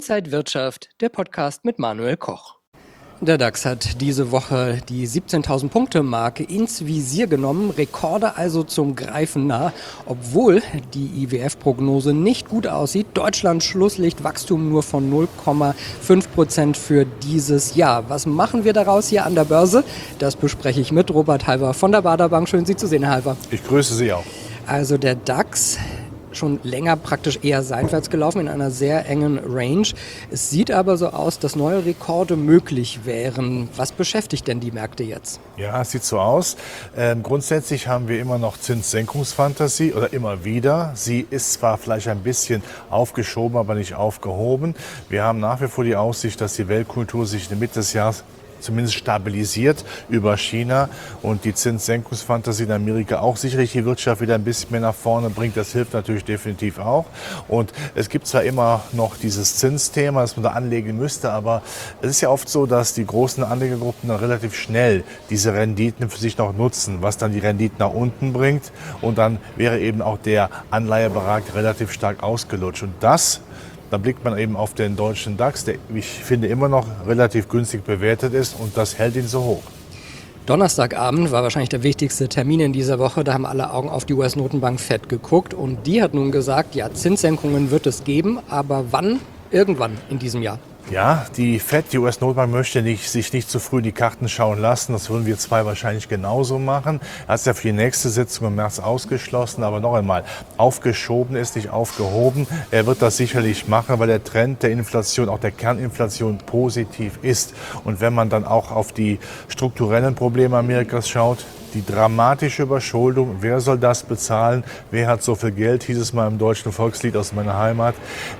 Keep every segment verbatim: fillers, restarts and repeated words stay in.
Inside Wirtschaft, der Podcast mit Manuel Koch. Der DAX hat diese Woche die siebzehntausend-Punkte-Marke ins Visier genommen, Rekorde also zum Greifen nah, obwohl die I W F-Prognose nicht gut aussieht. Deutschland Schlusslicht, Wachstum nur von null Komma fünf Prozent für dieses Jahr. Was machen wir daraus hier an der Börse? Das bespreche ich mit Robert Halver von der Baader Bank. Schön, Sie zu sehen, Herr Halver. Ich grüße Sie auch. Also der DAX schon länger praktisch eher seitwärts gelaufen in einer sehr engen Range. Es sieht aber so aus, dass neue Rekorde möglich wären. Was beschäftigt denn die Märkte jetzt? Ja, es sieht so aus. Ähm, grundsätzlich haben wir immer noch Zinssenkungsfantasie oder immer wieder. Sie ist zwar vielleicht ein bisschen aufgeschoben, aber nicht aufgehoben. Wir haben nach wie vor die Aussicht, dass die Weltkultur sich in der Mitte des Jahres zumindest stabilisiert über China und die Zinssenkungsfantasie in Amerika auch sicherlich die Wirtschaft wieder ein bisschen mehr nach vorne bringt. Das hilft natürlich definitiv auch. Und es gibt zwar immer noch dieses Zinsthema, das man da anlegen müsste, aber es ist ja oft so, dass die großen Anlegergruppen dann relativ schnell diese Renditen für sich noch nutzen, was dann die Renditen nach unten bringt. Und dann wäre eben auch der Anleihebereich relativ stark ausgelutscht. Und das Da blickt man eben auf den deutschen DAX, der, ich finde, immer noch relativ günstig bewertet ist und das hält ihn so hoch. Donnerstagabend war wahrscheinlich der wichtigste Termin in dieser Woche. Da haben alle Augen auf die U S-Notenbank Fed geguckt und die hat nun gesagt, ja, Zinssenkungen wird es geben, aber wann? Irgendwann in diesem Jahr. Ja, die Fed, die U S-Notenbank, möchte nicht, sich nicht zu früh die Karten schauen lassen. Das würden wir zwei wahrscheinlich genauso machen. Er hat es ja für die nächste Sitzung im März ausgeschlossen. Aber noch einmal, aufgeschoben ist nicht aufgehoben. Er wird das sicherlich machen, weil der Trend der Inflation, auch der Kerninflation, positiv ist. Und wenn man dann auch auf die strukturellen Probleme Amerikas schaut, die dramatische Überschuldung, wer soll das bezahlen? Wer hat so viel Geld, hieß es mal im deutschen Volkslied aus meiner Heimat.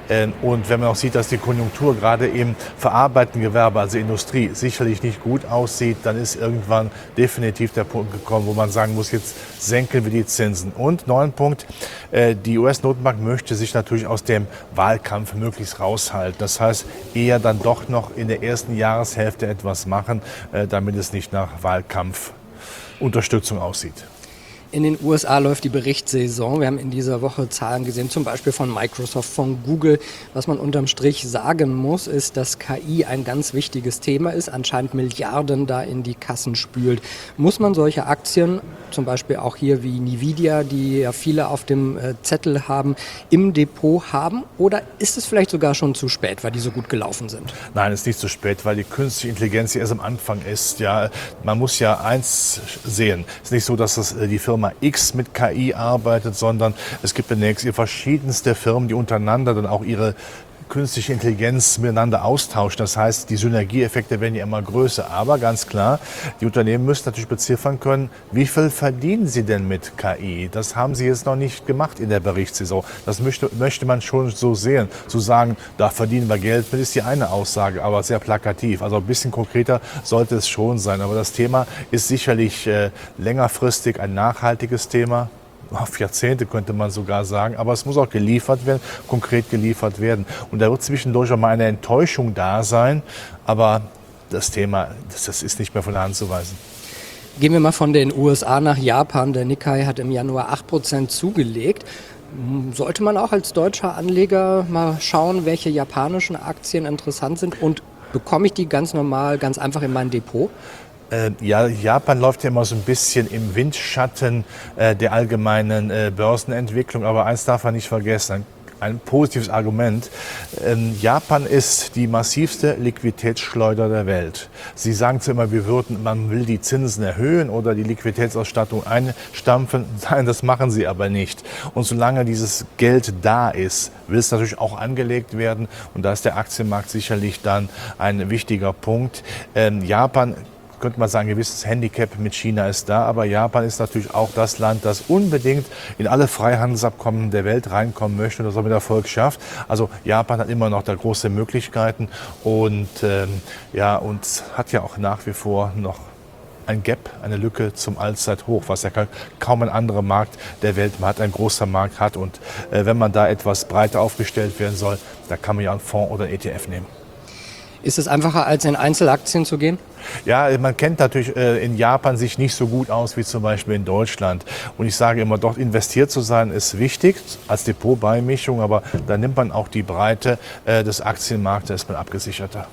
Und wenn man auch sieht, dass die Konjunktur gerade im verarbeitenden Gewerbe, also Industrie, sicherlich nicht gut aussieht, dann ist irgendwann definitiv der Punkt gekommen, wo man sagen muss, jetzt senken wir die Zinsen. Und neun Punkt, die U S-Notenbank möchte sich natürlich aus dem Wahlkampf möglichst raushalten. Das heißt, eher dann doch noch in der ersten Jahreshälfte etwas machen, damit es nicht nach Wahlkampf Unterstützung aussieht. In den U S A läuft die Berichtssaison. Wir haben in dieser Woche Zahlen gesehen, zum Beispiel von Microsoft, von Google. Was man unterm Strich sagen muss, ist, dass K I ein ganz wichtiges Thema ist, anscheinend Milliarden da in die Kassen spült. Muss man solche Aktien, zum Beispiel auch hier wie Nvidia, die ja viele auf dem Zettel haben, im Depot haben? Oder ist es vielleicht sogar schon zu spät, weil die so gut gelaufen sind? Nein, es ist nicht zu spät, weil die künstliche Intelligenz erst am Anfang ist. Ja, man muss ja eins sehen. Es ist nicht so, dass das die Firma X mit K I arbeitet, sondern es gibt demnächst verschiedenste Firmen, die untereinander dann auch ihre künstliche Intelligenz miteinander austauschen. Das heißt, die Synergieeffekte werden ja immer größer. Aber ganz klar, die Unternehmen müssen natürlich beziffern können, wie viel verdienen sie denn mit K I? Das haben sie jetzt noch nicht gemacht in der Berichtssaison. Das möchte, möchte man schon so sehen. Zu sagen, da verdienen wir Geld, das ist die eine Aussage, aber sehr plakativ. Also ein bisschen konkreter sollte es schon sein. Aber das Thema ist sicherlich äh, längerfristig ein nachhaltiges Thema. Auf Jahrzehnte könnte man sogar sagen, aber es muss auch geliefert werden, konkret geliefert werden. Und da wird zwischendurch auch mal eine Enttäuschung da sein, aber das Thema, das, das ist nicht mehr von der Hand zu weisen. Gehen wir mal von den U S A nach Japan. Der Nikkei hat im Januar acht Prozent zugelegt. Sollte man auch als deutscher Anleger mal schauen, welche japanischen Aktien interessant sind und bekomme ich die ganz normal, ganz einfach in mein Depot? Ja, Japan läuft ja immer so ein bisschen im Windschatten äh, der allgemeinen äh, Börsenentwicklung. Aber eins darf man nicht vergessen, ein, ein positives Argument. Ähm, Japan ist die massivste Liquiditätsschleuder der Welt. Sie sagen zwar immer, wir würden, man will die Zinsen erhöhen oder die Liquiditätsausstattung einstampfen. Nein, das machen sie aber nicht. Und solange dieses Geld da ist, will es natürlich auch angelegt werden. Und da ist der Aktienmarkt sicherlich dann ein wichtiger Punkt. Ähm, Japan, könnte man sagen, ein gewisses Handicap mit China ist da, aber Japan ist natürlich auch das Land, das unbedingt in alle Freihandelsabkommen der Welt reinkommen möchte und das auch mit Erfolg schafft. Also Japan hat immer noch da große Möglichkeiten und, ähm, ja, und hat ja auch nach wie vor noch ein Gap, eine Lücke zum Allzeithoch, was ja kaum ein anderer Markt der Welt hat, ein großer Markt hat. Und äh, wenn man da etwas breiter aufgestellt werden soll, da kann man ja einen Fonds oder einen E T F nehmen. Ist es einfacher, als in Einzelaktien zu gehen? Ja, man kennt natürlich äh, in Japan sich nicht so gut aus wie zum Beispiel in Deutschland. Und ich sage immer, dort investiert zu sein ist wichtig als Depotbeimischung, aber da nimmt man auch die Breite äh, des Aktienmarktes, ist man abgesicherter.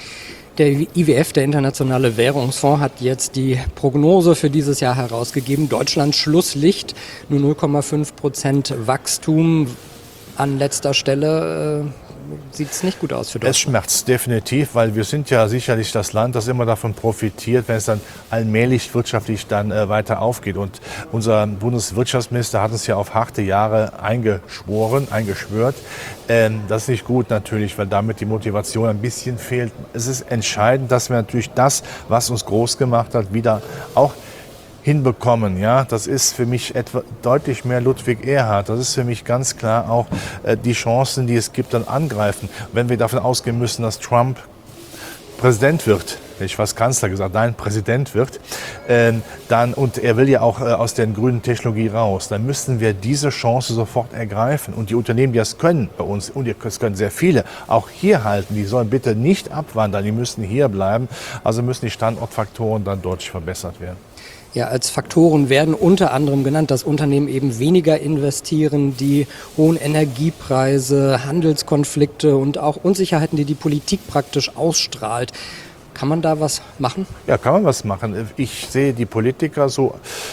Der I W F, der Internationale Währungsfonds, hat jetzt die Prognose für dieses Jahr herausgegeben. Deutschland Schlusslicht, nur null Komma fünf Prozent Wachstum an letzter Stelle. Äh, Sieht es nicht gut aus für Deutschland. Es schmerzt definitiv, weil wir sind ja sicherlich das Land, das immer davon profitiert, wenn es dann allmählich wirtschaftlich dann äh, weiter aufgeht. Und unser Bundeswirtschaftsminister hat uns ja auf harte Jahre eingeschworen, eingeschwört. Ähm, das ist nicht gut natürlich, weil damit die Motivation ein bisschen fehlt. Es ist entscheidend, dass wir natürlich das, was uns groß gemacht hat, wieder auch hinbekommen. Ja, das ist für mich etwa deutlich mehr Ludwig Erhard. Das ist für mich ganz klar auch äh, die Chancen, die es gibt, dann angreifen. Wenn wir davon ausgehen müssen, dass Trump Präsident wird, hätte ich fast Kanzler gesagt, nein, Präsident wird, äh, dann, und er will ja auch äh, aus der grünen Technologie raus, dann müssen wir diese Chance sofort ergreifen. Und die Unternehmen, die das können bei uns, und das können sehr viele, auch hier halten, die sollen bitte nicht abwandern, die müssen hier bleiben. Also müssen die Standortfaktoren dann deutlich verbessert werden. Ja, als Faktoren werden unter anderem genannt, dass Unternehmen eben weniger investieren, die hohen Energiepreise, Handelskonflikte und auch Unsicherheiten, die die Politik praktisch ausstrahlt. Kann man da was machen? Ja, kann man was machen. Ich sehe die Politiker so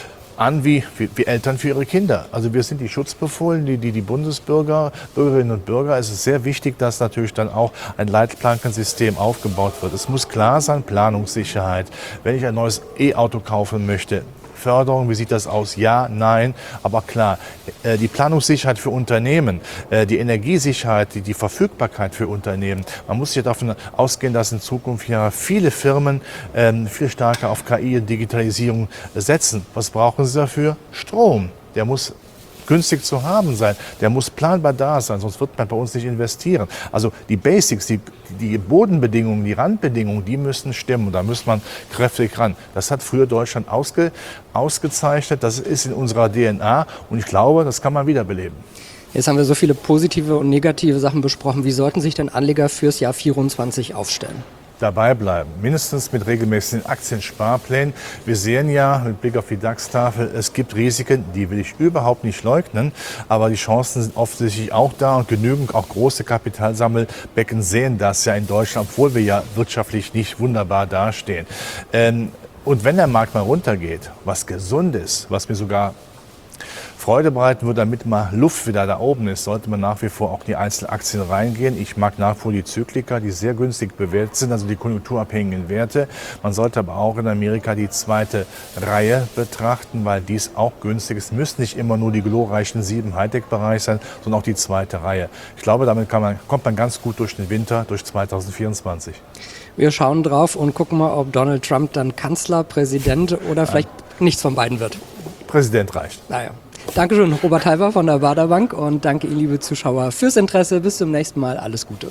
an wie, wie, wie Eltern für ihre Kinder. Also wir sind die Schutzbefohlenen, die, die, die Bundesbürger, Bürgerinnen und Bürger. Es ist sehr wichtig, dass natürlich dann auch ein Leitplankensystem aufgebaut wird. Es muss klar sein, Planungssicherheit. Wenn ich ein neues E-Auto kaufen möchte, Förderung, wie sieht das aus? Ja, nein, aber klar, die Planungssicherheit für Unternehmen, die Energiesicherheit, die, die Verfügbarkeit für Unternehmen. Man muss hier davon ausgehen, dass in Zukunft ja viele Firmen ähm, viel stärker auf K I und Digitalisierung setzen. Was brauchen sie dafür? Strom. Der muss günstig zu haben sein, der muss planbar da sein, sonst wird man bei uns nicht investieren. Also die Basics, die, die Bodenbedingungen, die Randbedingungen, die müssen stimmen. Da muss man kräftig ran. Das hat früher Deutschland ausge, ausgezeichnet, das ist in unserer D N A und ich glaube, das kann man wiederbeleben. Jetzt haben wir so viele positive und negative Sachen besprochen. Wie sollten sich denn Anleger fürs Jahr vierundzwanzig aufstellen? Dabei bleiben, mindestens mit regelmäßigen Aktiensparplänen. Wir sehen ja mit Blick auf die DAX-Tafel, es gibt Risiken, die will ich überhaupt nicht leugnen, aber die Chancen sind offensichtlich auch da und genügend auch große Kapitalsammelbecken sehen das ja in Deutschland, obwohl wir ja wirtschaftlich nicht wunderbar dastehen. Ähm, und wenn der Markt mal runtergeht, was gesund ist, was mir sogar Freude bereiten würde, damit mal Luft wieder da oben ist, sollte man nach wie vor auch in die Einzelaktien reingehen. Ich mag nach wie vor die Zyklika, die sehr günstig bewertet sind, also die konjunkturabhängigen Werte. Man sollte aber auch in Amerika die zweite Reihe betrachten, weil dies auch günstig ist. Es müssen nicht immer nur die glorreichen sieben Hightech-Bereich sein, sondern auch die zweite Reihe. Ich glaube, damit kann man, kommt man ganz gut durch den Winter, durch zweitausendvierundzwanzig. Wir schauen drauf und gucken mal, ob Donald Trump dann Kanzler, Präsident oder vielleicht ja. nichts von beiden wird. Präsident reicht. Naja. Dankeschön, Robert Halver von der Baader Bank und danke Ihnen, liebe Zuschauer, fürs Interesse. Bis zum nächsten Mal. Alles Gute.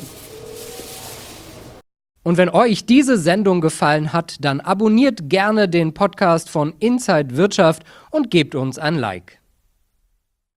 Und wenn euch diese Sendung gefallen hat, dann abonniert gerne den Podcast von Inside Wirtschaft und gebt uns ein Like.